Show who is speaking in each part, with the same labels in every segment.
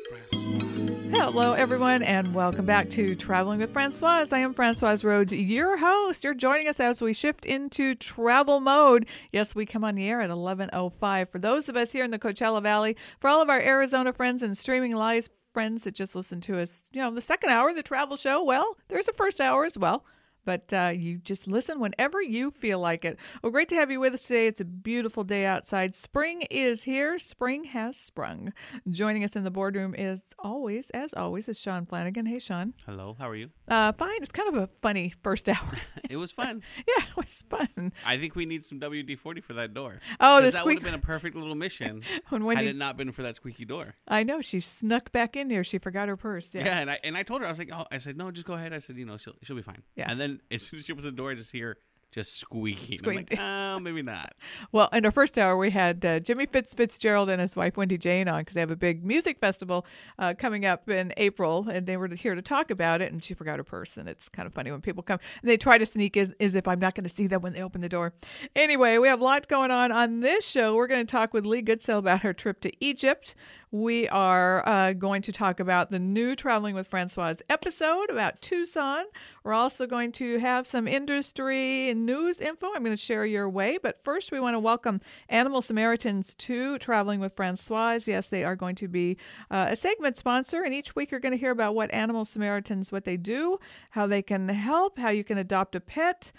Speaker 1: Hello, everyone, and welcome back to Traveling with Francoise. I am Francoise Rhodes, your host. You're joining us as we shift into travel mode. Yes, we come on the air at 11:05. For those of us here in the Coachella Valley, for all of our Arizona friends and streaming live friends that just listen to us, the second hour of the travel show, well, there's a first hour as well. But you just listen whenever you feel like it. Well, great to have you with us today. It's a beautiful day outside. Spring is here. Spring has sprung. Joining us in the boardroom as always, is Sean Flanagan. Hey, Sean.
Speaker 2: Hello. How are you?
Speaker 1: Fine. It's kind of a funny first hour.
Speaker 2: It was fun.
Speaker 1: Yeah, it was fun.
Speaker 2: I think we need some WD-40 for that door.
Speaker 1: Oh,
Speaker 2: that would have been a perfect little mission had it not been for that squeaky door.
Speaker 1: I know. She snuck back in there. She forgot her purse.
Speaker 2: Yeah, and I told her, I said, no, just go ahead. I said, she'll be fine.
Speaker 1: Yeah.
Speaker 2: And then as soon as she opens the door, I just hear just squeaking. I'm like, oh, maybe not.
Speaker 1: Well, in our first hour, we had Jimmy Fitzgerald and his wife, Wendy Jane, on because they have a big music festival coming up in April, and they were here to talk about it, and she forgot her purse, and it's kind of funny when people come, and they try to sneak as if I'm not going to see them when they open the door. Anyway, we have a lot going on this show. We're going to talk with Lee Goodsell about her trip to Egypt. We are going to talk about the new Traveling with Francoise episode about Tucson. We're also going to have some industry and news info I'm going to share your way. But first, we want to welcome Animal Samaritans to Traveling with Francoise. Yes, they are going to be a segment sponsor. And each week, you're going to hear about what Animal Samaritans, what they do, how they can help, how you can adopt a pet,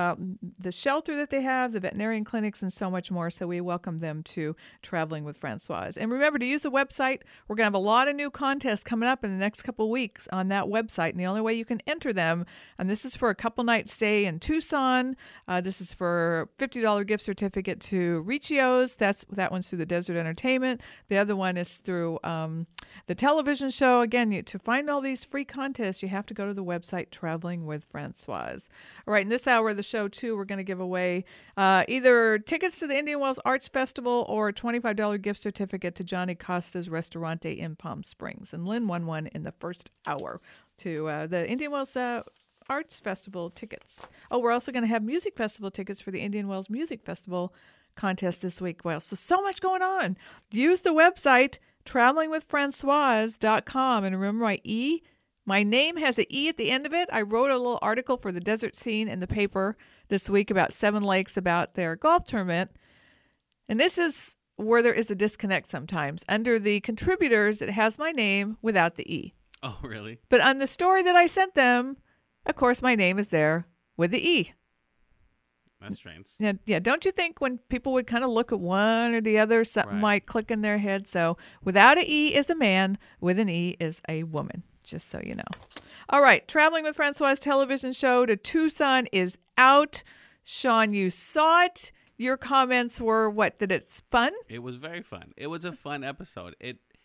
Speaker 1: the shelter that they have, the veterinarian clinics, and so much more. So we welcome them to Traveling with Francoise. And remember to use the website. We're going to have a lot of new contests coming up in the next couple of weeks on that website. And the only way you can enter them, and this is for a couple nights stay in Tucson. This is for a $50 gift certificate to Riccios. That one's through the Desert Entertainment. The other one is through the television show. Again, to find all these free contests, you have to go to the website Traveling with Francoise. All right, in this hour of the show, too, we're going to give away either tickets to the Indian Wells Arts Festival or a $25 gift certificate to Johnny Costa's Restaurante in Palm Springs. And Lynn won one in the first hour to the Indian Wells Arts Festival tickets. Oh, we're also going to have music festival tickets for the Indian Wells Music Festival contest this week. Well, so much going on. Use the website travelingwithfrancoise.com. And remember my name has an E at the end of it. I wrote a little article for the Desert Scene in the paper this week about Seven Lakes, about their golf tournament. And this is where there is a disconnect sometimes. Under the contributors, it has my name without the E.
Speaker 2: Oh, really?
Speaker 1: But on the story that I sent them, of course, my name is there with the E.
Speaker 2: That's strange.
Speaker 1: Yeah. Don't you think when people would kind of look at one or the other, something might click in their head? So without an E is a man, with an E is a woman, just so you know. All right. Traveling with Francoise television show to Tucson is out. Sean, you saw it. Your comments were what? That it's fun?
Speaker 2: It was very fun. It was a fun episode.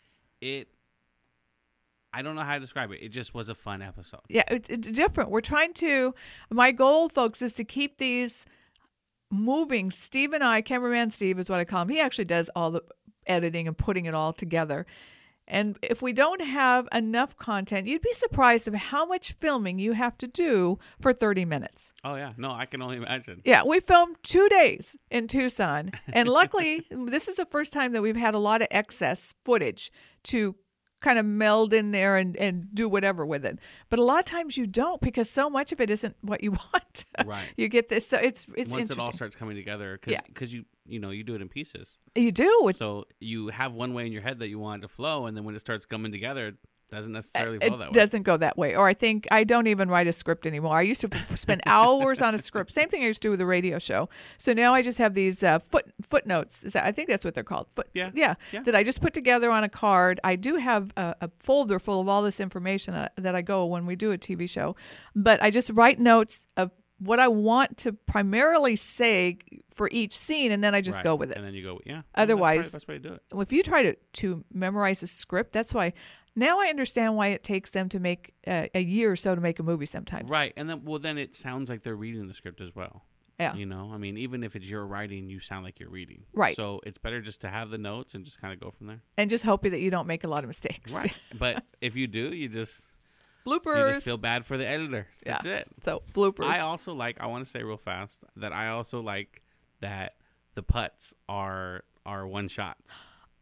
Speaker 2: I don't know how to describe it. It just was a fun episode.
Speaker 1: Yeah, it's different. We're trying to, my goal, folks, is to keep these moving. Steve and I, cameraman Steve is what I call him. He actually does all the editing and putting it all together. And if we don't have enough content, you'd be surprised of how much filming you have to do for 30 minutes.
Speaker 2: Oh, yeah. No, I can only imagine.
Speaker 1: Yeah, we filmed 2 days in Tucson. And luckily, this is the first time that we've had a lot of excess footage to kind of meld in there and do whatever with it. But a lot of times you don't, because so much of it isn't what you want.
Speaker 2: Right.
Speaker 1: You get this. So it's
Speaker 2: once it all starts coming together, because you do it in pieces.
Speaker 1: You do.
Speaker 2: So you have one way in your head that you want it to flow, and then when it starts coming together, it doesn't necessarily
Speaker 1: flow
Speaker 2: that way.
Speaker 1: It doesn't go that way. Or I don't even write a script anymore. I used to spend hours on a script. Same thing I used to do with a radio show. So now I just have these footnotes. I think that's what they're called. Yeah. That I just put together on a card. I do have a folder full of all this information that I go when we do a TV show. But I just write notes of what I want to primarily say for each scene, and then I just go with it.
Speaker 2: And then you go, yeah.
Speaker 1: Otherwise,
Speaker 2: that's the best way to do it.
Speaker 1: If you try to memorize a script, that's why. Now I understand why it takes them to make a year or so to make a movie sometimes.
Speaker 2: Right, and then it sounds like they're reading the script as well.
Speaker 1: Yeah.
Speaker 2: Even if it's your writing, you sound like you're reading.
Speaker 1: Right.
Speaker 2: So it's better just to have the notes and just kind of go from there.
Speaker 1: And just hope that you don't make a lot of mistakes.
Speaker 2: Right. But if you do, you just
Speaker 1: bloopers.
Speaker 2: You just feel bad for the editor. That's it.
Speaker 1: So bloopers.
Speaker 2: I want to say real fast that I also like that the putts are one shot.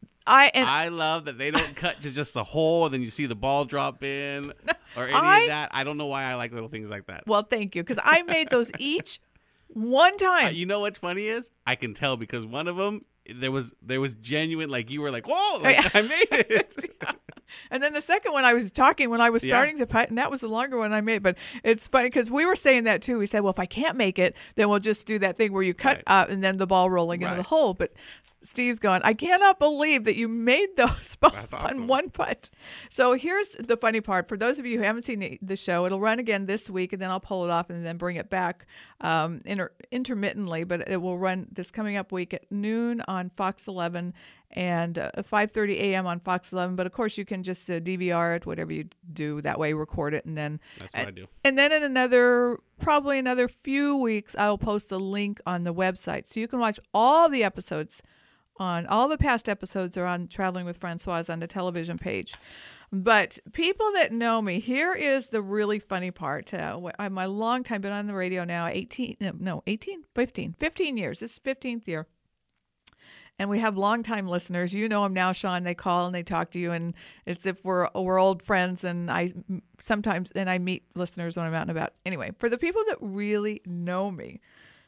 Speaker 2: I love that they don't cut to just the hole, and then you see the ball drop in or any of that. I don't know why I like little things like that.
Speaker 1: Well, thank you, because I made those each one time.
Speaker 2: You know what's funny is I can tell because one of them there was genuine, like you were like, whoa, like, I made it.
Speaker 1: Yeah. And then the second one I was talking when I was starting to putt, and that was the longer one I made. But it's funny because we were saying that too. We said, well, if I can't make it, then we'll just do that thing where you cut up and then the ball rolling into the hole. But Steve's going, I cannot believe that you made those both on one putt. So here's the funny part. For those of you who haven't seen the show, it'll run again this week, and then I'll pull it off and then bring it back intermittently. But it will run this coming up week at noon on Fox 11 and 5:30 a.m. on Fox 11. But, of course, you can just DVR it, whatever you do. That way, record it. And then
Speaker 2: that's what I do.
Speaker 1: And then in probably another few weeks, I will post a link on the website. So you can watch all the episodes. All the past episodes are on Traveling with Francoise on the television page. But people that know me, here is the really funny part. I'm a long time, been on the radio now, 15 years. This is 15th year. And we have longtime listeners. You know them now, Sean. They call and they talk to you, and it's if we're old friends. And I meet listeners when I'm out and about. Anyway, for the people that really know me,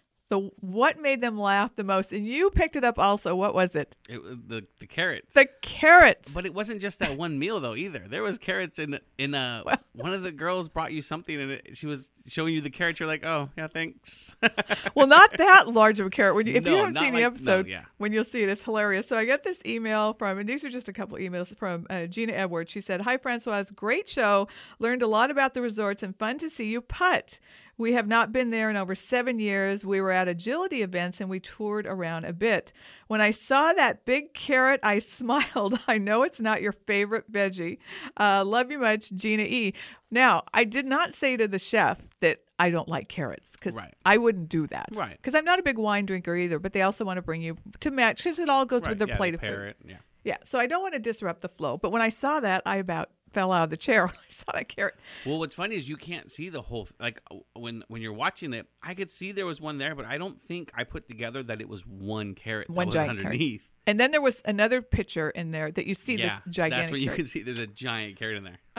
Speaker 1: what made them laugh the most? And you picked it up also. What was it?
Speaker 2: It was the carrots.
Speaker 1: The carrots.
Speaker 2: But it wasn't just that one meal though either. There was carrots in one of the girls brought you something, and she was showing you the carrots. You're like, oh yeah, thanks.
Speaker 1: Well, not that large of a carrot. If you haven't seen the episode, when you'll see it, it's hilarious. So I got this email from, and these are just a couple emails from Gina Edwards. She said, "Hi Francoise, great show. Learned a lot about the resorts and fun to see you putt. We have not been there in over 7 years. We were at agility events and we toured around a bit. When I saw that big carrot, I smiled. I know it's not your favorite veggie. Love you much, Gina E." Now, I did not say to the chef that I don't like carrots because I wouldn't do that. Right. Because I'm not a big wine drinker either, but they also want to bring you to match because it all goes with their plate of food. Yeah. So I don't want to disrupt the flow. But when I saw that, I about fell out of the chair when I saw that carrot.
Speaker 2: Well, what's funny is you can't see the whole like when you're watching it. I could see there was one there, but I don't think I put together that it was one carrot that was underneath. Carrot.
Speaker 1: And then there was another picture in there that you see this gigantic
Speaker 2: that's where you
Speaker 1: carrot.
Speaker 2: can see there's a giant carrot in there.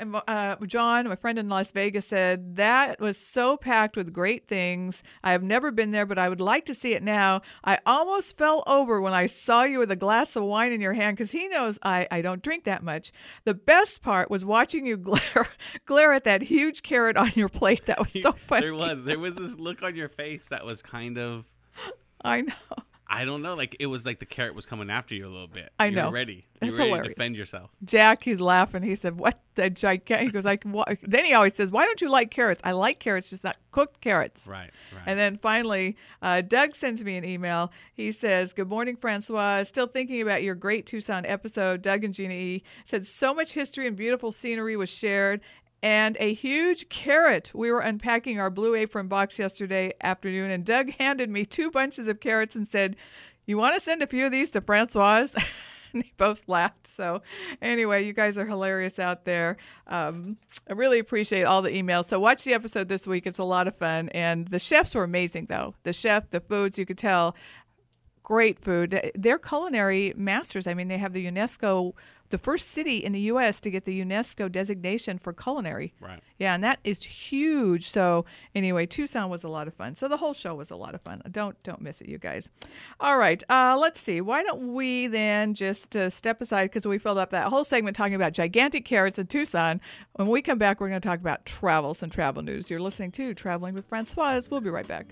Speaker 1: John, my friend in Las Vegas, said, that was so packed with great things. I have never been there, but I would like to see it now. I almost fell over when I saw you with a glass of wine in your hand because he knows I don't drink that much. The best part was watching you glare at that huge carrot on your plate. That was so funny.
Speaker 2: There was this look on your face that was kind of...
Speaker 1: I know.
Speaker 2: I don't know. Like it was like the carrot was coming after you a little bit.
Speaker 1: I know.
Speaker 2: You were ready.
Speaker 1: That's
Speaker 2: you were ready
Speaker 1: hilarious.
Speaker 2: to defend yourself.
Speaker 1: Jack, he's laughing. He said, "What the gigantic?" He goes like, "What?" Then he always says, "Why don't you like carrots?" I like carrots, just not cooked carrots.
Speaker 2: Right.
Speaker 1: And then finally, Doug sends me an email. He says, "Good morning, Francois. Still thinking about your great Tucson episode. Doug and Gina E. said so much history and beautiful scenery was shared." And a huge carrot. We were unpacking our Blue Apron box yesterday afternoon, and Doug handed me 2 bunches of carrots and said, "You want to send a few of these to Francoise?" And they both laughed. So anyway, you guys are hilarious out there. I really appreciate all the emails. So watch the episode this week. It's a lot of fun. And the chefs were amazing, though. The chef, the foods, you could tell. Great food. They're culinary masters. I mean, they have the UNESCO, the first city in the U.S. to get the UNESCO designation for culinary.
Speaker 2: Right.
Speaker 1: Yeah, and that is huge. So anyway, Tucson was a lot of fun. So the whole show was a lot of fun. Don't miss it, you guys. All right, let's see. Why don't we then just step aside because we filled up that whole segment talking about gigantic carrots in Tucson. When we come back, we're going to talk about travels and travel news. You're listening to Traveling with Francoise. We'll be right back.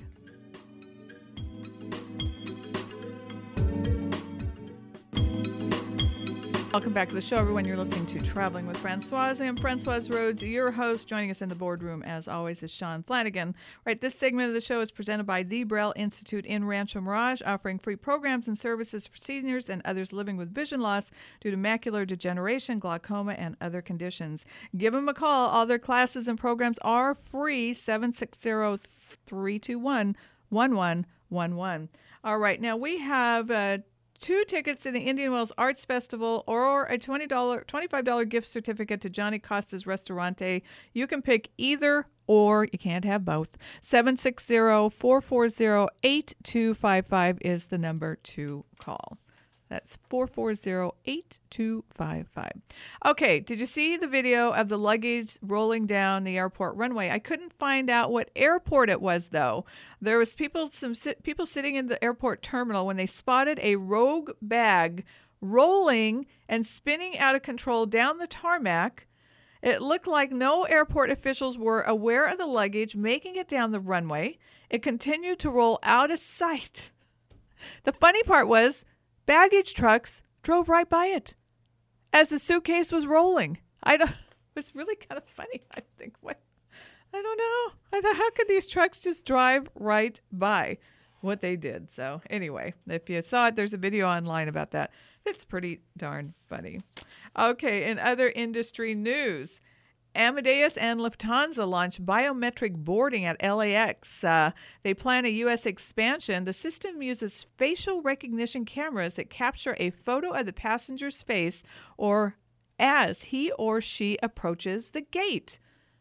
Speaker 1: Welcome back to the show, everyone. You're listening to Traveling with Francoise. I am Francoise Rhodes, your host. Joining us in the boardroom, as always, is Sean Flanagan. Right, this segment of the show is presented by the Braille Institute in Rancho Mirage, offering free programs and services for seniors and others living with vision loss due to macular degeneration, glaucoma, and other conditions. Give them a call. All their classes and programs are free. 760-321-1111. All right, now we have 2 tickets to the Indian Wells Arts Festival or a $25 gift certificate to Johnny Costa's Restaurante. You can pick either or. You can't have both. 760-440-8255 is the number to call. That's 440-8255. Okay, did you see the video of the luggage rolling down the airport runway? I couldn't find out what airport it was, though. There was people sitting in the airport terminal when they spotted a rogue bag rolling and spinning out of control down the tarmac. It looked like no airport officials were aware of the luggage making it down the runway. It continued to roll out of sight. The funny part was, baggage trucks drove right by it as the suitcase was rolling. It was really kind of funny. I think, what? I don't know. I thought, how could these trucks just drive right by what they did? So anyway, if you saw it, there's a video online about that. It's pretty darn funny. Okay, in other industry news, Amadeus and Lufthansa launched biometric boarding at LAX. They plan a U.S. expansion. The system uses facial recognition cameras that capture a photo of the passenger's face or as he or she approaches the gate.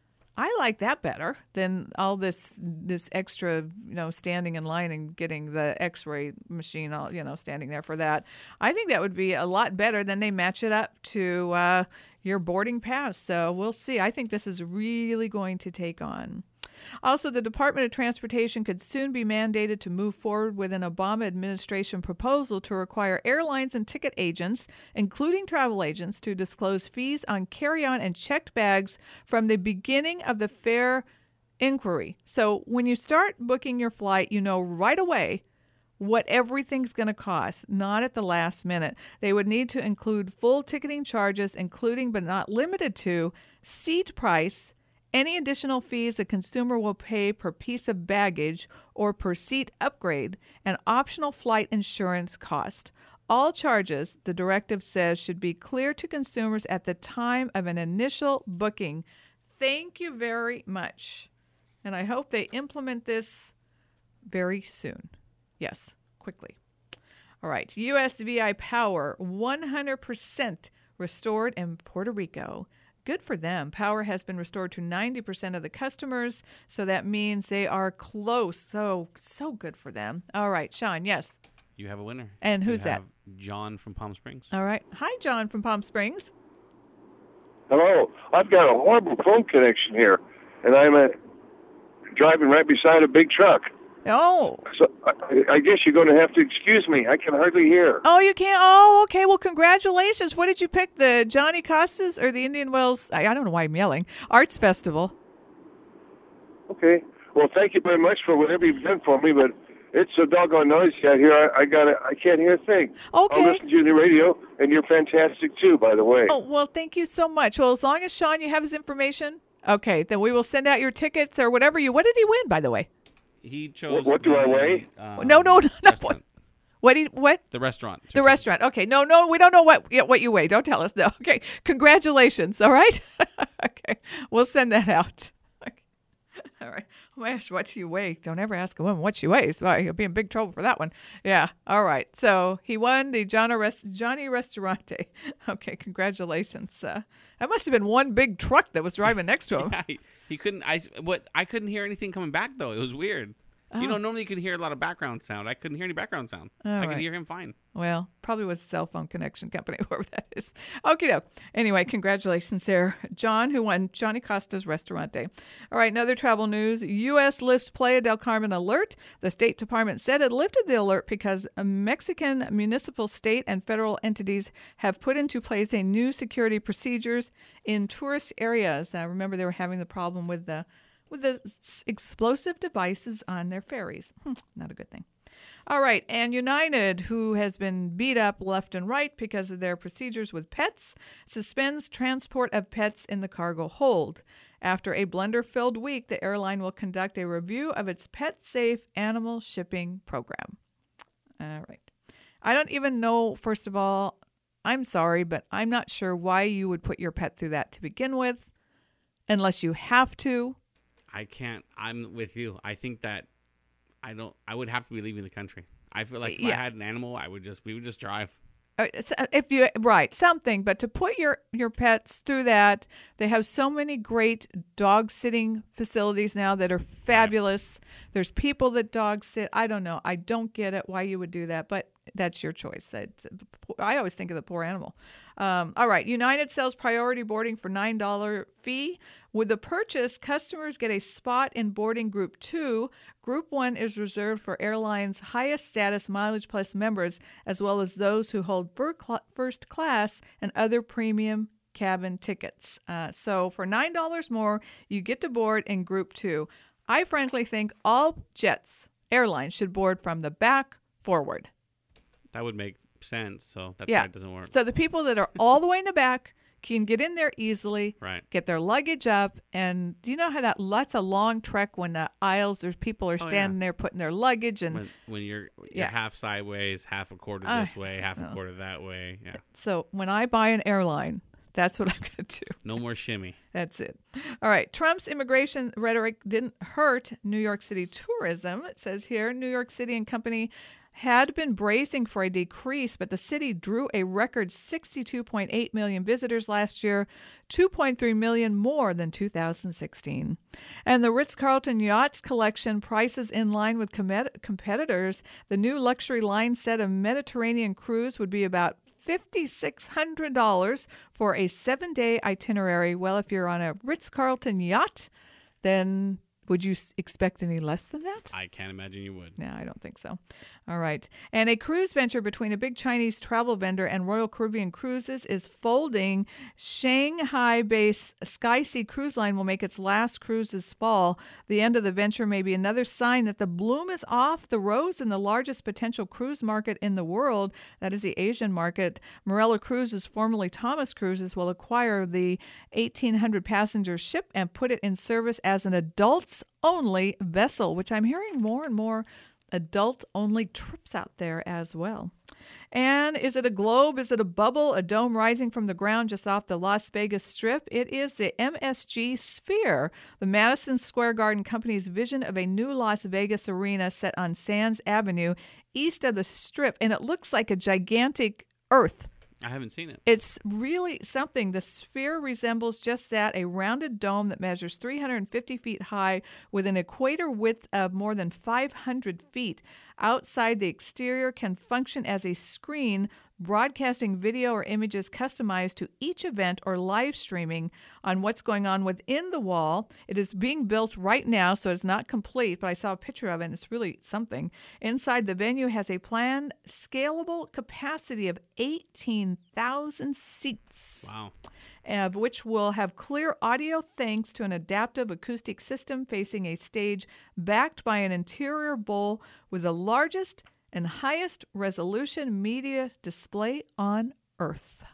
Speaker 1: I like that better than all this extra, standing in line and getting the X-ray machine, standing there for that. I think that would be a lot better than they match it up to your boarding pass. So we'll see. I think this is really going to take on. Also, the Department of Transportation could soon be mandated to move forward with an Obama administration proposal to require airlines and ticket agents, including travel agents, to disclose fees on carry-on and checked bags from the beginning of the fare inquiry. So when you start booking your flight, you know right away what everything's going to cost, not at the last minute. They would need to include full ticketing charges, including but not limited to seat price, any additional fees a consumer will pay per piece of baggage or per seat upgrade, and optional flight insurance cost. All charges, the directive says, should be clear to consumers at the time of an initial booking. Thank you very much. And I hope they implement this very soon. Yes, quickly. All right. USVI power 100% restored in Puerto Rico. Good for them. Power has been restored to 90% of the customers, so that means they are close. So good for them. All right, Sean, yes.
Speaker 2: You have a winner.
Speaker 1: And who's that?
Speaker 2: John from Palm Springs.
Speaker 1: All right. Hi, John from Palm Springs.
Speaker 3: Hello. I've got a horrible phone connection here, and I'm driving right beside a big truck.
Speaker 1: Oh.
Speaker 3: So I guess you're going to have to excuse me. I can hardly hear.
Speaker 1: Oh, you can't? Oh, okay. Well, congratulations. What did you pick, the Johnny Costas or the Indian Wells, I don't know why I'm yelling, Arts Festival?
Speaker 3: Okay. Well, thank you very much for whatever you've done for me, but it's so doggone noisy out here. I can't hear a thing.
Speaker 1: Okay.
Speaker 3: I'll listen to the radio, and you're fantastic, too, by the way.
Speaker 1: Oh, well, thank you so much. Well, as long as, Sean, you have his information, okay, then we will send out your tickets or whatever you, what did he win, by the way?
Speaker 2: He chose.
Speaker 3: What do I weigh?
Speaker 1: No. What?
Speaker 2: The restaurant.
Speaker 1: The restaurant. Okay. No, we don't know what you weigh. Don't tell us. No. Okay. Congratulations. All right. Okay. We'll send that out. Okay. All right. Oh my gosh, what do you weigh? Don't ever ask a woman what she weighs. Well, you'll be in big trouble for that one. Yeah. All right. So he won the Johnny Restaurante. Okay. Congratulations. That must have been one big truck that was driving next to him.
Speaker 2: Yeah, he couldn't. I couldn't hear anything coming back though. It was weird. Oh. Normally you can hear a lot of background sound. I couldn't hear any background sound. I could hear him fine.
Speaker 1: Well, probably was a cell phone connection company, whoever that is. Okay, doke. Anyway, congratulations there, John, who won Johnny Costa's Restaurante. All right, another travel news. U.S. lifts Playa del Carmen alert. The State Department said it lifted the alert because Mexican municipal, state, and federal entities have put into place a new security procedures in tourist areas. Remember, they were having the problem with the explosive devices on their ferries. Not a good thing. All right, and United, who has been beat up left and right because of their procedures with pets, suspends transport of pets in the cargo hold. After a blunder-filled week, the airline will conduct a review of its pet-safe animal shipping program. All right. I don't even know, first of all, I'm sorry, but I'm not sure why you would put your pet through that to begin with, unless you have to.
Speaker 2: I can't. I'm with you. I think that I would have to be leaving the country. I feel like if I had an animal, we would just drive.
Speaker 1: Something, but to put your pets through that, they have so many great dog sitting facilities now that are fabulous. There's people that dog sit. I don't know. I don't get it why you would do that, but that's your choice. I always think of the poor animal. All right. United sells priority boarding for $9 fee. With the purchase, customers get a spot in boarding Group 2. Group 1 is reserved for airlines' highest status Mileage Plus members, as well as those who hold first class and other premium cabin tickets. So for $9 more, you get to board in Group 2. I frankly think all airlines should board from the back forward.
Speaker 2: That would make sense. So that's why it doesn't work.
Speaker 1: So the people that are all the way in the back can get in there easily,
Speaker 2: right,
Speaker 1: get their luggage up. And do you know how that's a long trek when the aisles, there's people are standing there putting their luggage. And
Speaker 2: when you're half sideways, half a quarter this way, half a quarter that way. Yeah.
Speaker 1: So when I buy an airline, that's what I'm going to do.
Speaker 2: No more shimmy.
Speaker 1: That's it. All right. Trump's immigration rhetoric didn't hurt New York City tourism. It says here, New York City and company had been bracing for a decrease, but the city drew a record 62.8 million visitors last year, 2.3 million more than 2016. And the Ritz-Carlton Yachts Collection prices in line with competitors. The new luxury line set of Mediterranean cruise would be about $5,600 for a 7-day itinerary. Well, if you're on a Ritz-Carlton yacht, then would you expect any less than that?
Speaker 2: I can't imagine you would.
Speaker 1: No, I don't think so. All right. And a cruise venture between a big Chinese travel vendor and Royal Caribbean Cruises is folding. Shanghai-based SkySea Cruise Line will make its last cruise this fall. The end of the venture may be another sign that the bloom is off the rose in the largest potential cruise market in the world. That is the Asian market. Marella Cruises, formerly Thomas Cruises, will acquire the 1,800-passenger ship and put it in service as an adults-only vessel, which I'm hearing more and more adult-only trips out there as well. And is it a globe? Is it a bubble? A dome rising from the ground just off the Las Vegas Strip? It is the MSG Sphere, the Madison Square Garden Company's vision of a new Las Vegas arena set on Sands Avenue, east of the Strip. And it looks like a gigantic Earth.
Speaker 2: I haven't seen it.
Speaker 1: It's really something. The sphere resembles just that, a rounded dome that measures 350 feet high with an equator width of more than 500 feet. Outside, the exterior can function as a screen, broadcasting video or images customized to each event or live streaming on what's going on within the wall. It is being built right now, so it's not complete, but I saw a picture of it, and it's really something. Inside, the venue has a planned scalable capacity of 18,000 seats.
Speaker 2: Wow.
Speaker 1: Of which will have clear audio thanks to an adaptive acoustic system facing a stage backed by an interior bowl with the largest and highest resolution media display on Earth.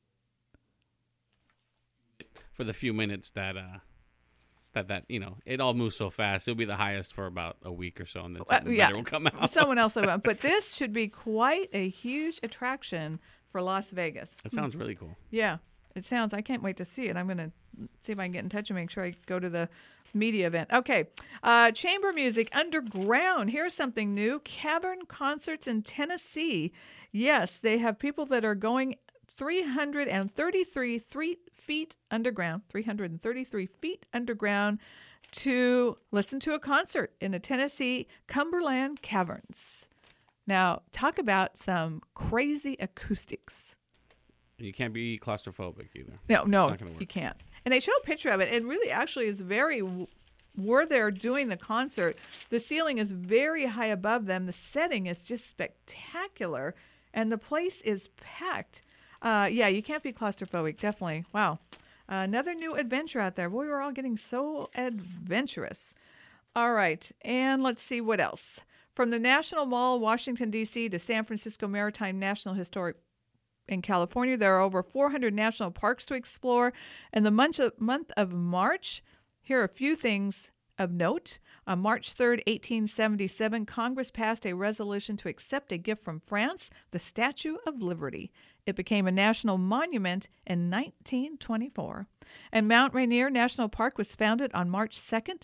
Speaker 2: For the few minutes that it all moves so fast, it'll be the highest for about a week or so, and then something better will come out.
Speaker 1: Someone else will. But this should be quite a huge attraction for Las Vegas.
Speaker 2: That sounds really cool.
Speaker 1: Yeah. It sounds, I can't wait to see it. I'm going to see if I can get in touch and make sure I go to the media event. Okay. Chamber music underground. Here's something new. Cavern concerts in Tennessee. Yes, they have people that are going 333 feet underground, 333 feet underground to listen to a concert in the Tennessee Cumberland Caverns. Now, talk about some crazy acoustics.
Speaker 2: You can't be claustrophobic either.
Speaker 1: No, you can't. And they show a picture of it. It really actually is where they're doing the concert, the ceiling is very high above them. The setting is just spectacular. And the place is packed. You can't be claustrophobic, definitely. Wow. Another new adventure out there. Boy, we're all getting so adventurous. All right. And let's see what else. From the National Mall, Washington, D.C. to San Francisco Maritime National Historic in California, there are over 400 national parks to explore. In the month of March, here are a few things of note. On March 3rd, 1877, Congress passed a resolution to accept a gift from France, the Statue of Liberty. It became a national monument in 1924. And Mount Rainier National Park was founded on March 2nd,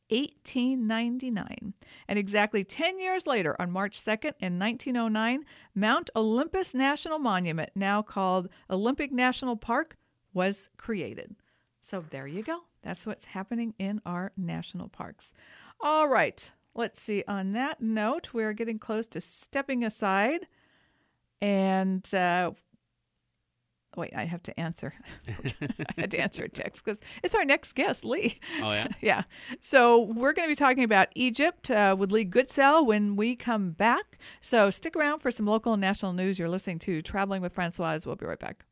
Speaker 1: 1899. And exactly 10 years later, on March 2nd in 1909, Mount Olympus National Monument, now called Olympic National Park, was created. So there you go. That's what's happening in our national parks. All right. Let's see. On that note, we're getting close to stepping aside And wait, I have to answer. I had to answer a text because it's our next guest, Lee.
Speaker 2: Oh, yeah?
Speaker 1: Yeah. So we're going to be talking about Egypt with Lee Goodsell when we come back. So stick around for some local and national news. You're listening to Traveling with Francoise. We'll be right back.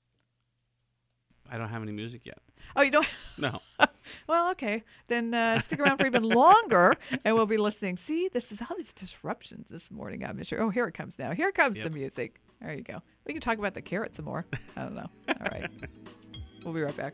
Speaker 2: I don't have any music yet.
Speaker 1: Oh, you don't?
Speaker 2: No.
Speaker 1: Well, okay. Then stick around for even longer, and we'll be listening. See, this is all these disruptions this morning. I'm sure. Oh, here it comes now. Here comes the music. There you go. We can talk about the carrot some more. I don't know. All right. We'll be right back.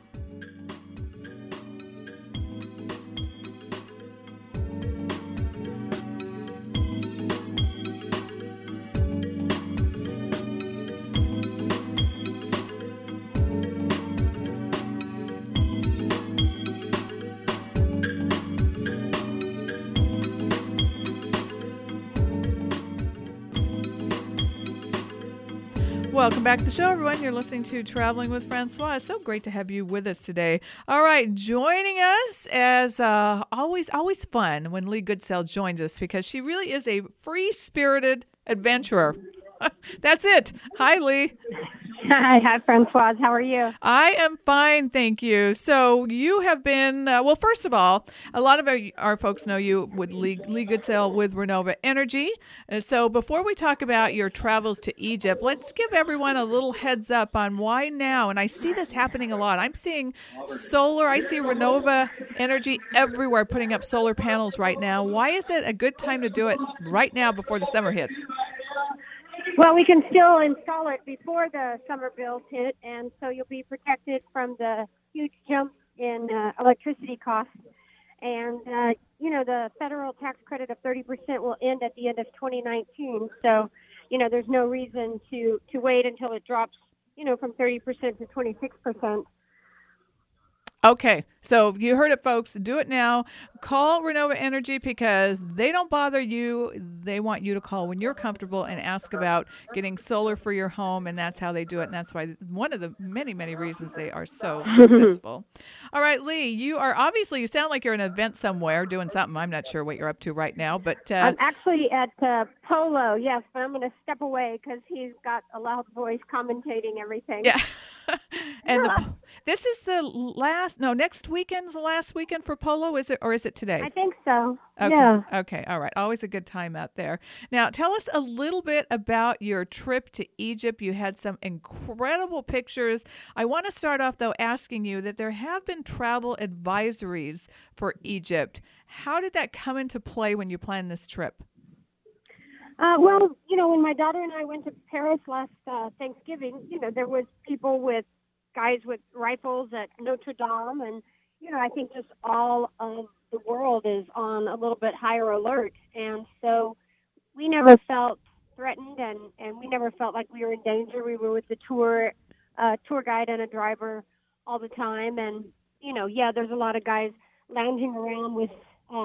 Speaker 1: Welcome back to the show, everyone. You're listening to Traveling with Francoise. So great to have you with us today. All right, joining us as always fun when Lee Goodsell joins us because she really is a free-spirited adventurer. That's it. Hi, Lee.
Speaker 4: Hi, Francoise. How are you?
Speaker 1: I am fine, thank you. So you have been, well, first of all, a lot of our folks know you with Lee Goodsell with Renova Energy. So before we talk about your travels to Egypt, let's give everyone a little heads up on why now. And I see this happening a lot. I'm seeing solar. I see Renova Energy everywhere putting up solar panels right now. Why is it a good time to do it right now before the summer hits?
Speaker 4: Well, we can still install it before the summer bills hit, and so you'll be protected from the huge jump in electricity costs. And, the federal tax credit of 30% will end at the end of 2019. So, there's no reason to wait until it drops, from 30% to 26%.
Speaker 1: Okay, so you heard it, folks. Do it now. Call Renova Energy because they don't bother you. They want you to call when you're comfortable and ask about getting solar for your home, and that's how they do it. And that's why one of the many, many reasons they are so successful. All right, Lee, you sound like you're in an event somewhere doing something. I'm not sure what you're up to right now, but
Speaker 4: I'm actually at Polo, yes, but I'm going to step away because he's got a loud voice commentating everything.
Speaker 1: Yeah. And this is next weekend's the last weekend for Polo, is it, or is it today?
Speaker 4: I think so.
Speaker 1: Okay.
Speaker 4: Yeah.
Speaker 1: Okay. All right. Always a good time out there. Now, tell us a little bit about your trip to Egypt. You had some incredible pictures. I want to start off, though, asking you that there have been travel advisories for Egypt. How did that come into play when you planned this trip?
Speaker 4: Well, when my daughter and I went to Paris last Thanksgiving, there was people with guys with rifles at Notre Dame. And, I think just all of the world is on a little bit higher alert. And so we never felt threatened and we never felt like we were in danger. We were with the tour guide and a driver all the time. And, there's a lot of guys lounging around with,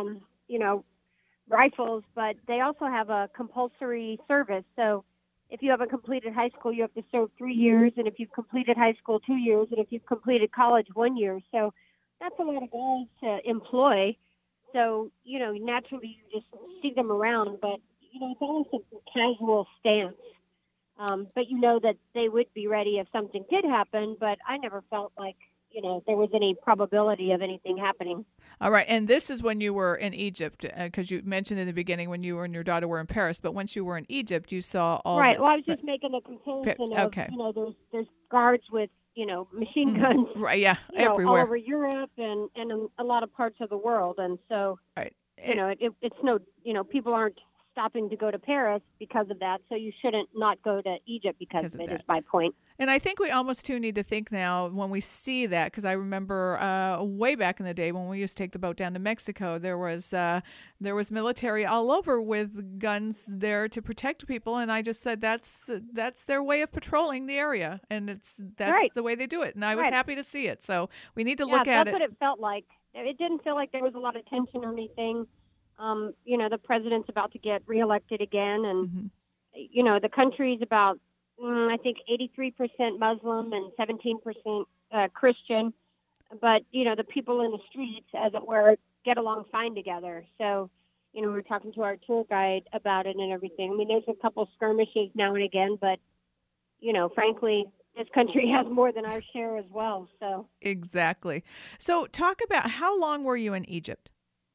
Speaker 4: rifles, but they also have a compulsory service. So if you haven't completed high school, you have to serve 3 years. And if you've completed high school, 2 years. And if you've completed college, 1 year. So that's a lot of guys to employ. So, naturally you just see them around, but, it's almost a casual stance. But that they would be ready if something did happen, but I never felt like, there was any probability of anything happening.
Speaker 1: All right. And this is when you were in Egypt, because you mentioned in the beginning when you and your daughter were in Paris, but once you were in Egypt, you saw all
Speaker 4: right.
Speaker 1: this.
Speaker 4: Well, I was just making a comparison of,
Speaker 1: okay.
Speaker 4: There's guards with, machine guns,
Speaker 1: right, yeah, everywhere.
Speaker 4: all over Europe and a lot of parts of the world. And so,
Speaker 1: right.
Speaker 4: It's no, people aren't stopping to go to Paris because of that. So you shouldn't not go to Egypt because of it, is my point.
Speaker 1: And I think we almost too need to think now when we see that, because I remember way back in the day when we used to take the boat down to Mexico, there was military all over with guns there to protect people, and I just said that's their way of patrolling the area, and that's
Speaker 4: right.
Speaker 1: the way they do it, and I was happy to see it. So we need to look at it.
Speaker 4: That's what it felt like. It didn't feel like there was a lot of tension or anything. The president's about to get reelected again, and the country's about I think 83% Muslim and 17% Christian, but the people in the streets, as it were, get along fine together. So we were talking to our tour guide about it and everything. I mean, there's a couple skirmishes now and again, but frankly, this country has more than our share as well. So
Speaker 1: Exactly. So talk about how long were you in Egypt?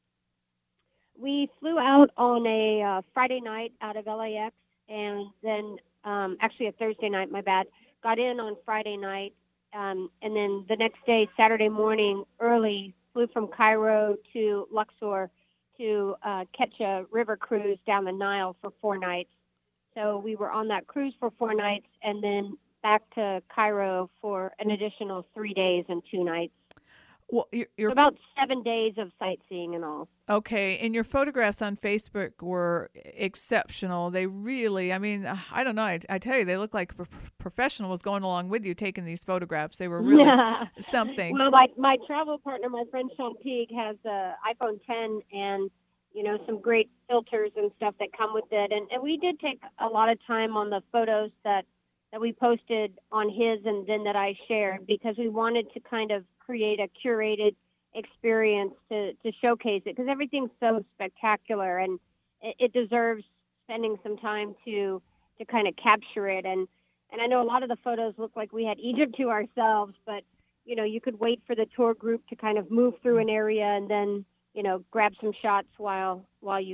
Speaker 4: we flew out on a Friday night out of LAX, and then actually a Thursday night, my bad. Got in on Friday night, and then the next day, Saturday morning, early, flew from Cairo to Luxor to catch a river cruise down the Nile for 4 nights. So we were on that cruise for 4 nights, and then back to Cairo for an additional 3 days and 2 nights.
Speaker 1: Well,
Speaker 4: So about 7 days of sightseeing and all.
Speaker 1: Okay, and your photographs on Facebook were exceptional. They really, I mean, I don't know. I tell you, they look like professionals going along with you taking these photographs. They were really something.
Speaker 4: Well, my travel partner, my friend Sean Teague, has a iPhone 10 and some great filters and stuff that come with it. And we did take a lot of time on the photos that we posted on his and then that I shared, because we wanted to kind of create a curated experience to showcase it, because everything's so spectacular and it deserves spending some time to kind of capture it. And I know a lot of the photos look like we had Egypt to ourselves, but you could wait for the tour group to kind of move through an area and then grab some shots while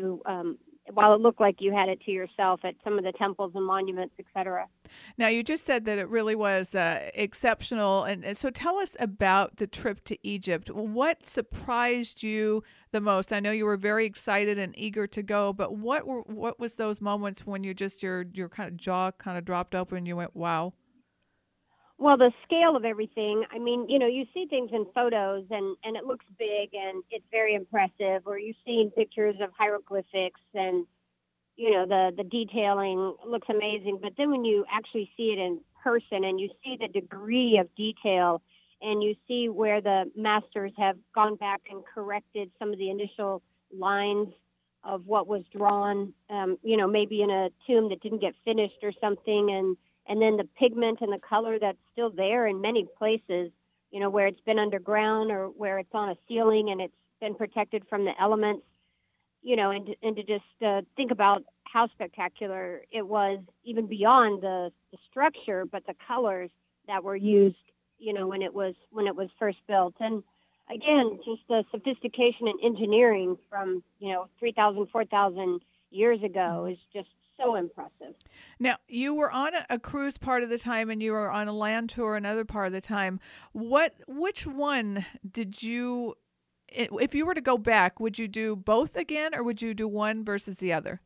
Speaker 4: it looked like you had it to yourself at some of the temples and monuments, etc.
Speaker 1: Now, you just said that it really was exceptional. And so tell us about the trip to Egypt. What surprised you the most? I know you were very excited and eager to go, but what was those moments when you just your kind of jaw kind of dropped open and you went, wow?
Speaker 4: Well, the scale of everything, I mean, you see things in photos and it looks big and it's very impressive, or you've seen pictures of hieroglyphics and, the detailing looks amazing. But then when you actually see it in person and you see the degree of detail and you see where the masters have gone back and corrected some of the initial lines of what was drawn, maybe in a tomb that didn't get finished or something, and then the pigment and the color that's still there in many places, where it's been underground or where it's on a ceiling and it's been protected from the elements, and to just think about how spectacular it was, even beyond the structure, but the colors that were used, when it was first built. And again, just the sophistication and engineering from, 3,000, 4,000 years ago is just so impressive.
Speaker 1: Now, you were on a cruise part of the time and you were on a land tour another part of the time. Which one did you, if you were to go back, would you do both again, or would you do one versus the other?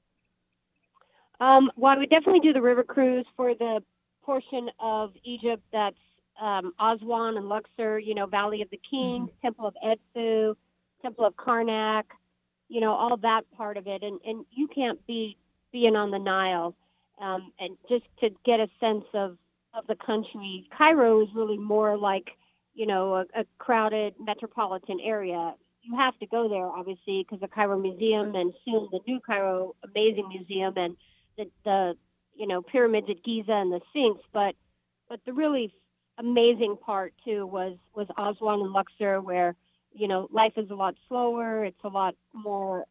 Speaker 4: Well, I would definitely do the river cruise for the portion of Egypt that's Aswan and Luxor, Valley of the Kings, Temple of Edfu, Temple of Karnak, all that part of it. And you can't being on the Nile, and just to get a sense of the country. Cairo is really more like, a crowded metropolitan area. You have to go there, obviously, because the Cairo Museum and soon the New Cairo Amazing Museum and the pyramids at Giza and the Sphinx. But the really amazing part, too, was Aswan and Luxor, where, life is a lot slower. It's a lot more,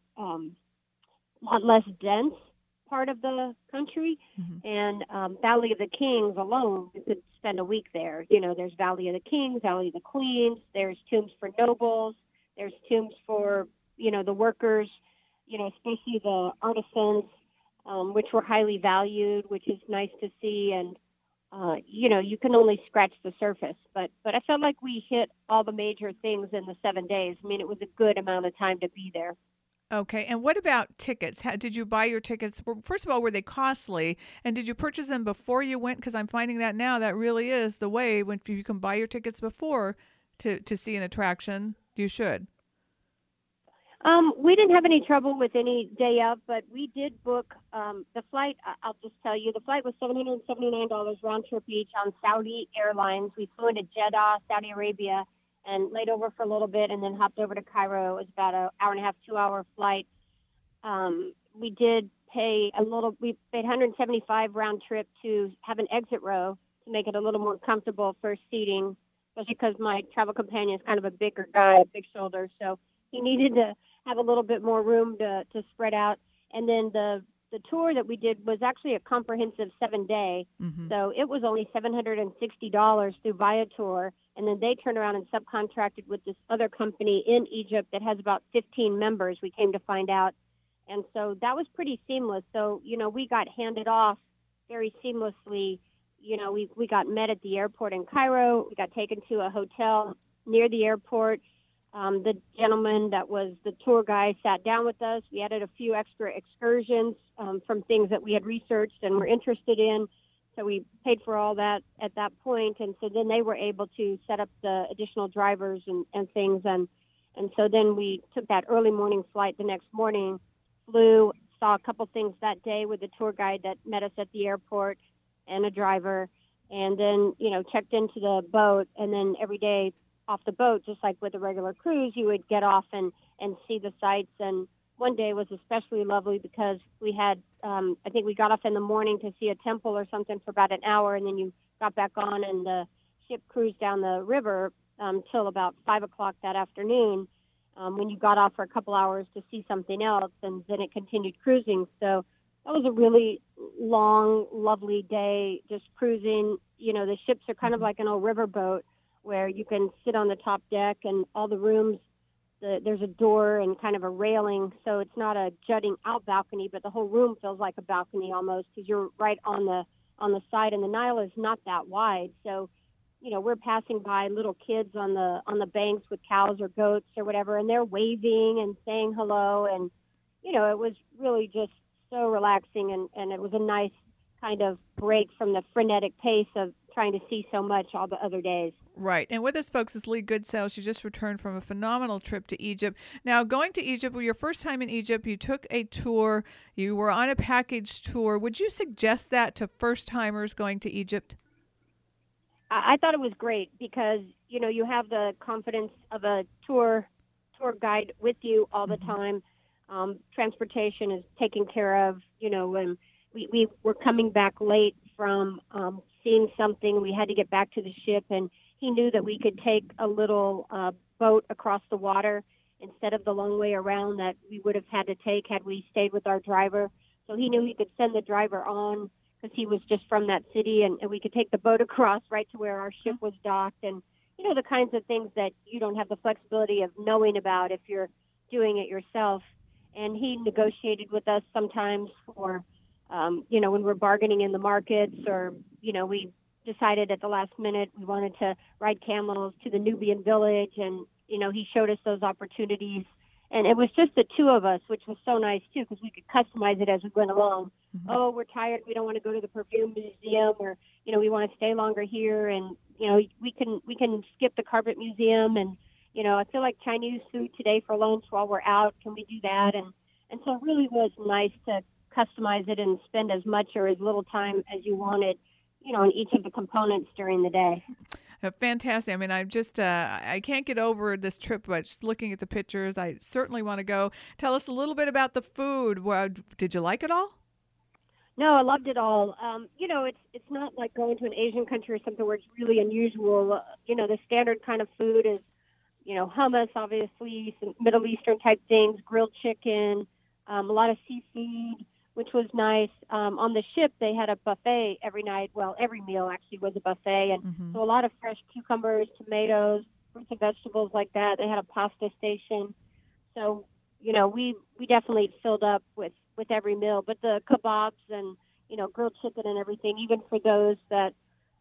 Speaker 4: lot less dense part of the country. And Valley of the Kings alone, you could spend a week there. There's Valley of the Kings, Valley of the Queens, there's tombs for nobles, there's tombs for the workers, especially the artisans, which were highly valued, which is nice to see. And you can only scratch the surface, but I felt like we hit all the major things in the 7 days. I mean, it was a good amount of time to be there.
Speaker 1: Okay, and what about tickets? How did you buy your tickets? First of all, were they costly? And did you purchase them before you went? Because I'm finding that now that really is the way. When you can buy your tickets before to see an attraction, you should.
Speaker 4: We didn't have any trouble with any day of, but we did book the flight. I'll just tell you, the flight was $779 round trip each on Saudi Airlines. We flew into Jeddah, Saudi Arabia, and laid over for a little bit and then hopped over to Cairo. It was about an hour and a half, 2-hour flight. We did pay we paid $175 round trip to have an exit row to make it a little more comfortable for seating, especially because my travel companion is kind of a bigger guy, big shoulder. So he needed to have a little bit more room to spread out. And then the tour that we did was actually a comprehensive 7-day.
Speaker 1: Mm-hmm.
Speaker 4: So it was only $760 through Viator. And then they turned around and subcontracted with this other company in Egypt that has about 15 members, we came to find out. And so that was pretty seamless. So, we got handed off very seamlessly. We got met at the airport in Cairo. We got taken to a hotel near the airport. The gentleman that was the tour guide sat down with us. We added a few extra excursions from things that we had researched and were interested in. So we paid for all that at that point. And so then they were able to set up the additional drivers and things. And so then we took that early morning flight the next morning, flew, saw a couple things that day with the tour guide that met us at the airport and a driver. And then, checked into the boat. And then every day off the boat, just like with a regular cruise, you would get off and see the sights. And one day was especially lovely because we had, I think we got off in the morning to see a temple or something for about an hour, and then you got back on and the ship cruised down the river till about 5 o'clock that afternoon when you got off for a couple hours to see something else, and then it continued cruising. So that was a really long, lovely day just cruising. The ships are kind of like an old river boat where you can sit on the top deck and all the rooms, there's a door and kind of a railing, so it's not a jutting out balcony, but the whole room feels like a balcony almost because you're right on the side, and the Nile is not that wide. So, we're passing by little kids on the banks with cows or goats or whatever, and they're waving and saying hello, and it was really just so relaxing, and it was a nice kind of break from the frenetic pace of trying to see so much all the other days.
Speaker 1: Right. And with us, folks, is Lee Goodsell. She just returned from a phenomenal trip to Egypt. Now, going to Egypt, your first time in Egypt, you took a tour. You were on a package tour. Would you suggest that to first-timers going to Egypt?
Speaker 4: I thought it was great because, you have the confidence of a tour guide with you all the time. Transportation is taken care of. When we were coming back late from seeing something, we had to get back to the ship, and he knew that we could take a little boat across the water instead of the long way around that we would have had to take had we stayed with our driver. So he knew he could send the driver on because he was just from that city, and we could take the boat across right to where our ship was docked. And, the kinds of things that you don't have the flexibility of knowing about if you're doing it yourself. And he negotiated with us sometimes for, when we're bargaining in the markets, or, we decided at the last minute we wanted to ride camels to the Nubian village, and he showed us those opportunities, and it was just the two of us, which was so nice too because we could customize it as we went along. Mm-hmm. Oh, we're tired, we don't want to go to the perfume museum, or we want to stay longer here, and we can skip the carpet museum, and I feel like Chinese food today for lunch while we're out, can we do that? And so it really was nice to customize it and spend as much or as little time as you wanted on each of the components during the day.
Speaker 1: Fantastic. I mean, I'm just, I can't get over this trip, but just looking at the pictures, I certainly want to go. Tell us a little bit about the food. Well, did you like it all?
Speaker 4: No, I loved it all. It's not like going to an Asian country or something where it's really unusual. The standard kind of food is, hummus, obviously, some Middle Eastern type things, grilled chicken, a lot of seafood, which was nice. On the ship, they had a buffet every night. Well, every meal actually was a buffet. And so a lot of fresh cucumbers, tomatoes, fruits and vegetables like that. They had a pasta station. So, we definitely filled up with every meal. But the kebabs and, grilled chicken and everything, even for those that,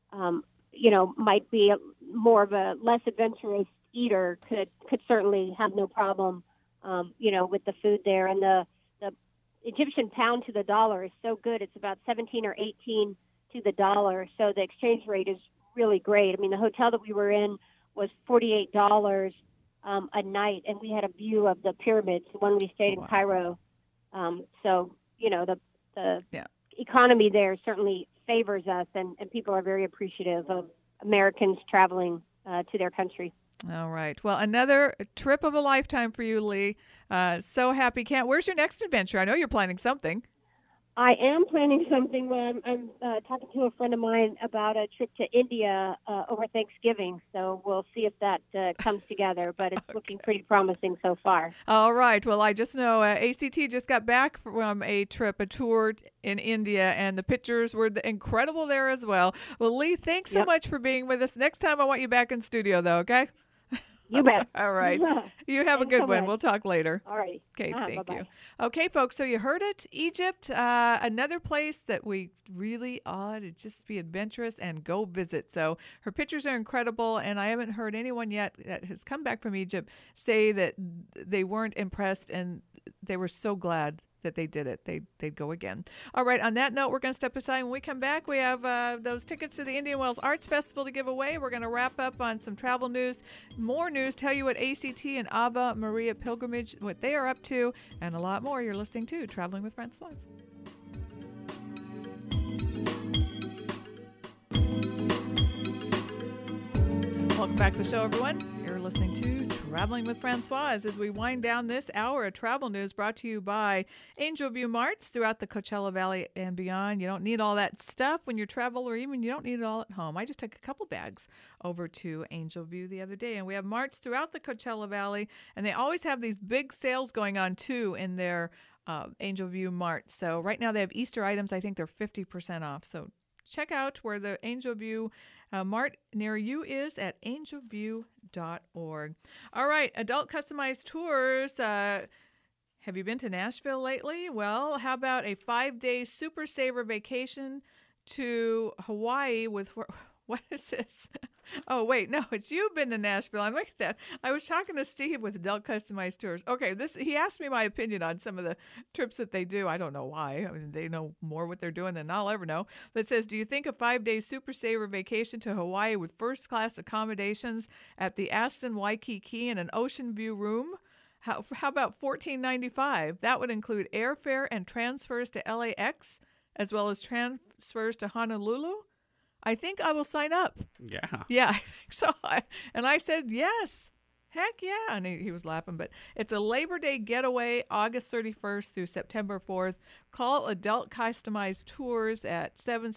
Speaker 4: might be more of a less adventurous eater, could certainly have no problem, with the food there. And the Egyptian pound to the dollar is so good. It's about 17 or 18 to the dollar. So the exchange rate is really great. I mean, the hotel that we were in was $48 a night, and we had a view of the pyramids when we stayed in Cairo. So, the economy there certainly favors us, and people are very appreciative of Americans traveling to their country.
Speaker 1: All right. Well, another trip of a lifetime for you, Lee. So happy. Where's your next adventure? I know you're planning something.
Speaker 4: I am planning something. Where I'm talking to a friend of mine about a trip to India over Thanksgiving. So we'll see if that comes together. But it's looking pretty promising so far.
Speaker 1: All right. Well, I just know ACT just got back from a tour in India, and the pictures were incredible there as well. Well, Lee, thanks so much for being with us. Next time I want you back in studio, though, okay?
Speaker 4: You bet.
Speaker 1: All right. You have a good one. We'll talk later.
Speaker 4: All right.
Speaker 1: Okay, thank
Speaker 4: bye-bye.
Speaker 1: you. Okay, folks, so you heard it. Egypt, another place that we really ought to just be adventurous and go visit. So her pictures are incredible, and I haven't heard anyone yet that has come back from Egypt say that they weren't impressed and they were so glad that they did it. They'd go again. All right, on that note, we're going to step aside. When we come back, we have those tickets to the Indian Wells Arts Festival to give away. We're going to wrap up on some travel news, more news, tell you what ACT and Ave Maria Pilgrimage, what they are up to, and a lot more. You're listening to Traveling with Francoise. Welcome back to the show, everyone. You're listening to Traveling with Francoise as we wind down this hour of travel news brought to you by Angel View Marts throughout the Coachella Valley and beyond. You don't need all that stuff when you travel, or even you don't need it all at home. I just took a couple bags over to Angel View the other day, and we have marts throughout the Coachella Valley, and they always have these big sales going on too in their Angel View Mart. So right now they have Easter items. I think they're 50% off. So check out where the Angel View Mart near you is at angelview.org. All right, adult customized tours. Have you been to Nashville lately? Well, how about a 5-day Super Saver vacation to Hawaii with... What is this? Oh, wait, no, it's you've been to Nashville. I'm like that. I was talking to Steve with Adult Customized Tours. Okay, he asked me my opinion on some of the trips that they do. I don't know why. I mean, they know more what they're doing than I'll ever know. But it says, do you think a 5-day Super Saver vacation to Hawaii with first-class accommodations at the Aston Waikiki and an ocean view room? How about $14.95? That would include airfare and transfers to LAX, as well as transfers to Honolulu. I think I will sign up.
Speaker 2: Yeah.
Speaker 1: Yeah, I think so. And I said, yes. Heck yeah. And he was laughing. But it's a Labor Day getaway, August 31st through September 4th. Call Adult Customized Tours at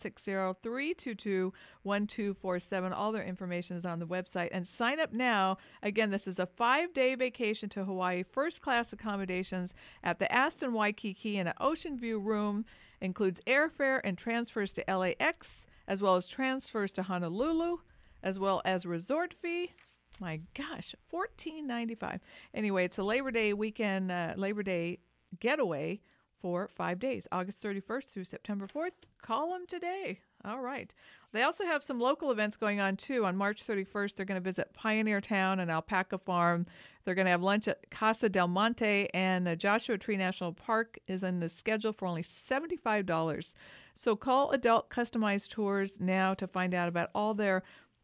Speaker 1: 760-322-1247. All their information is on the website. And sign up now. Again, this is a 5-day vacation to Hawaii, first-class accommodations at the Aston Waikiki in an ocean view room. Includes airfare and transfers to LAX, as well as transfers to Honolulu, as well as resort fee. My gosh, $14.95. Anyway, it's a Labor Day weekend, Labor Day getaway for 5 days, August 31st through September 4th. Call them today. All right. They also have some local events going on, too. On March 31st, they're going to visit Pioneer Town and Alpaca Farm. They're going to have lunch at Casa del Monte, and the Joshua Tree National Park is in the schedule for only $75. So call Adult Customized Tours now to find out about all their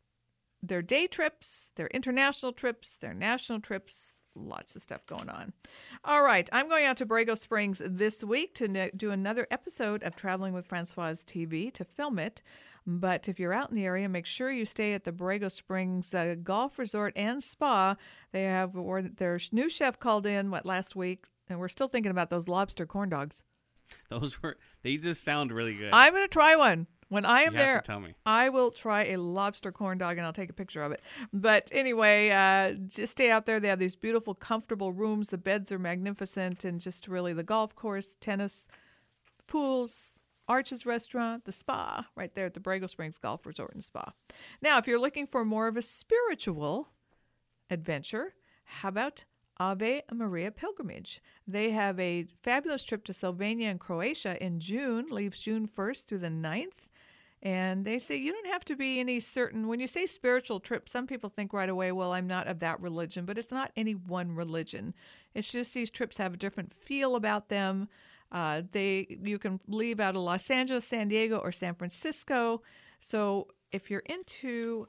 Speaker 1: day trips, their international trips, their national trips. Lots of stuff going on. All right, I'm going out to Borrego Springs this week to do another episode of Traveling with Francoise TV, to film it. But if you're out in the area, make sure you stay at the Borrego Springs Golf Resort and Spa. They have their new chef called in last week, and we're still thinking about those lobster corn dogs.
Speaker 2: They just sound really good.
Speaker 1: I'm going to try one. When I am there,
Speaker 2: have to tell me.
Speaker 1: I will try a lobster corn dog, and I'll take a picture of it. But anyway, just stay out there. They have these beautiful, comfortable rooms. The beds are magnificent, and just really the golf course, tennis, pools, Arches Restaurant, the spa, right there at the Borrego Springs Golf Resort and Spa. Now, if you're looking for more of a spiritual adventure, how about Ave Maria Pilgrimage? They have a fabulous trip to Slovenia and Croatia in June, leaves June 1st through the 9th. And they say you don't have to be any certain. When you say spiritual trip, some people think right away, well, I'm not of that religion, but it's not any one religion. It's just these trips have a different feel about them. You can leave out of Los Angeles, San Diego, or San Francisco. So if you're into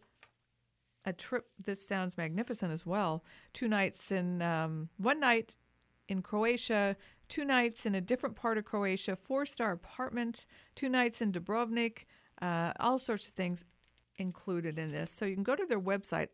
Speaker 1: a trip, this sounds magnificent as well. 2 nights in 1 night in Croatia, 2 nights in a different part of Croatia, 4-star apartment, 2 nights in Dubrovnik. All sorts of things included in this. So you can go to their website,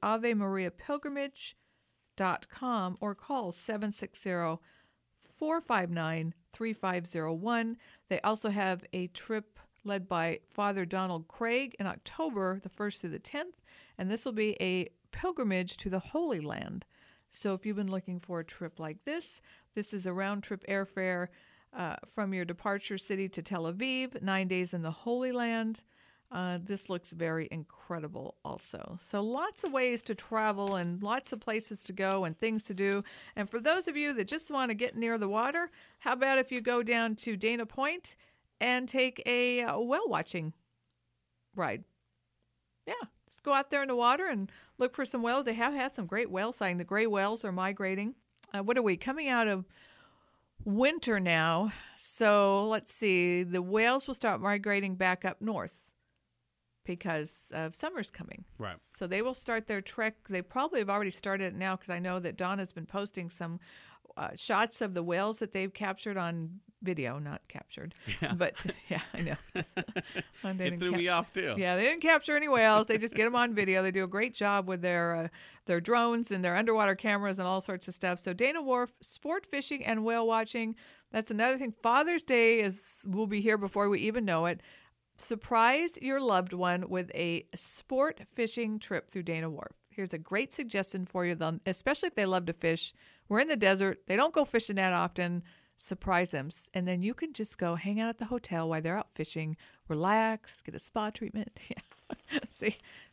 Speaker 1: AveMariaPilgrimage.com, or call 760-459-9999. 3501. They also have a trip led by Father Donald Craig in October, the 1st through the 10th, and this will be a pilgrimage to the Holy Land. So if you've been looking for a trip like this is a round-trip airfare from your departure city to Tel Aviv, 9 days in the Holy Land. This looks very incredible also. So lots of ways to travel and lots of places to go and things to do. And for those of you that just want to get near the water, how about if you go down to Dana Point and take a whale watching ride? Yeah, just go out there in the water and look for some whales. They have had some great whale sighting. The gray whales are migrating. What are we coming out of winter now? So let's see. The whales will start migrating back up north because of summer's coming.
Speaker 2: Right.
Speaker 1: So they will start their trek. They probably have already started it now because I know that Donna's been posting some shots of the whales that they've captured on video, not captured.
Speaker 2: Yeah.
Speaker 1: But yeah, I know.
Speaker 2: It threw me off too.
Speaker 1: Yeah, they didn't capture any whales. They just get them on video. They do a great job with their drones and their underwater cameras and all sorts of stuff. So Dana Wharf, sport fishing and whale watching. That's another thing. Father's Day will be here before we even know it. Surprise your loved one with a sport fishing trip through Dana Wharf. Here's a great suggestion for you, especially if they love to fish. We're in the desert. They don't go fishing that often. Surprise them. And then you can just go hang out at the hotel while they're out fishing, relax, get a spa treatment. Yeah. See,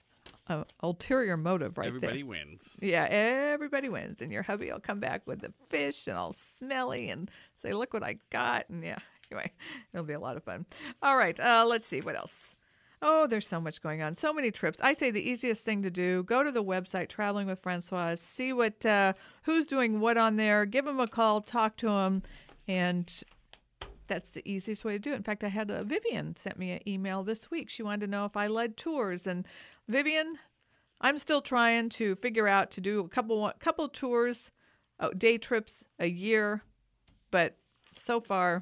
Speaker 1: ulterior motive right
Speaker 2: Everybody
Speaker 1: there.
Speaker 2: wins.
Speaker 1: Yeah, everybody wins. And your hubby will come back with the fish and all smelly and say, look what I got. And yeah, anyway, it'll be a lot of fun. All right, let's see what else. Oh, there's so much going on. So many trips. I say the easiest thing to do, go to the website, Traveling with Francoise, see what who's doing what on there, give them a call, talk to them, and that's the easiest way to do it. In fact, I had Vivian sent me an email this week. She wanted to know if I led tours. And Vivian, I'm still trying to figure out to do a couple tours, day trips a year, but so far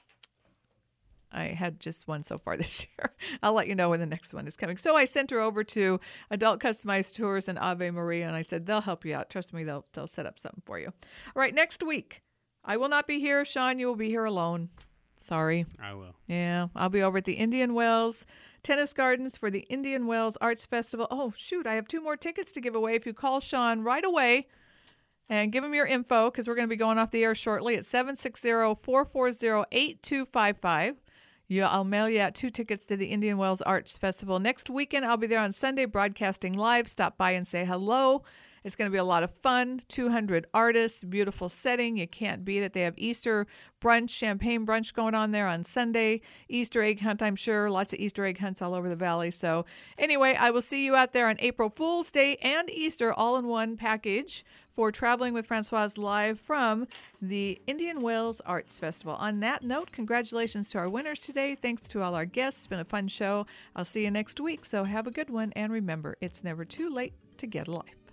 Speaker 1: I had just one so far this year. I'll let you know when the next one is coming. So I sent her over to Adult Customized Tours and Ave Maria, and I said, they'll help you out. Trust me, they'll set up something for you. All right, next week, I will not be here. Sean, you will be here alone. Sorry.
Speaker 2: I will.
Speaker 1: Yeah, I'll be over at the Indian Wells Tennis Gardens for the Indian Wells Arts Festival. Oh, shoot, I have 2 more tickets to give away. If you call Sean right away and give him your info, because we're going to be going off the air shortly at 760-440-8255. Yeah, I'll mail you out 2 tickets to the Indian Wells Arts Festival. Next weekend, I'll be there on Sunday broadcasting live. Stop by and say hello. It's going to be a lot of fun. 200 artists, beautiful setting. You can't beat it. They have Easter brunch, champagne brunch going on there on Sunday. Easter egg hunt, I'm sure. Lots of Easter egg hunts all over the valley. So anyway, I will see you out there on April Fool's Day and Easter all in one package for Traveling with Francoise live from the Indian Wells Arts Festival. On that note, congratulations to our winners today. Thanks to all our guests. It's been a fun show. I'll see you next week. So have a good one. And remember, it's never too late to get a life.